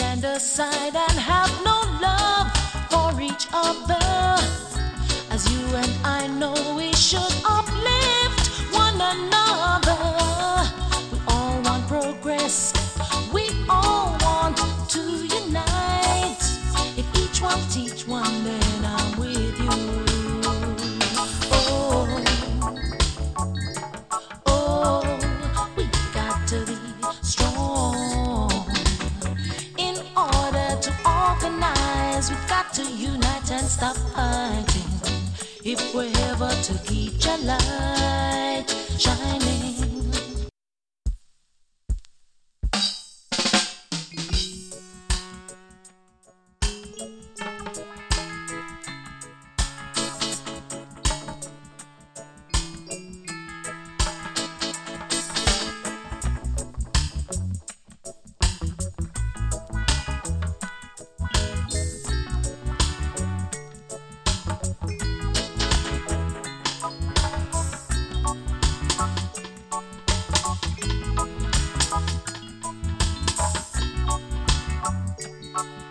stand aside and have no love for each other. As you and I know, we should uplift one another. We all want progress, we all want to unite. If each one teach one, then I'm with you. We got to be strong. In order to organize, we've got to unite and stop fighting. If we're ever to keep your light shining.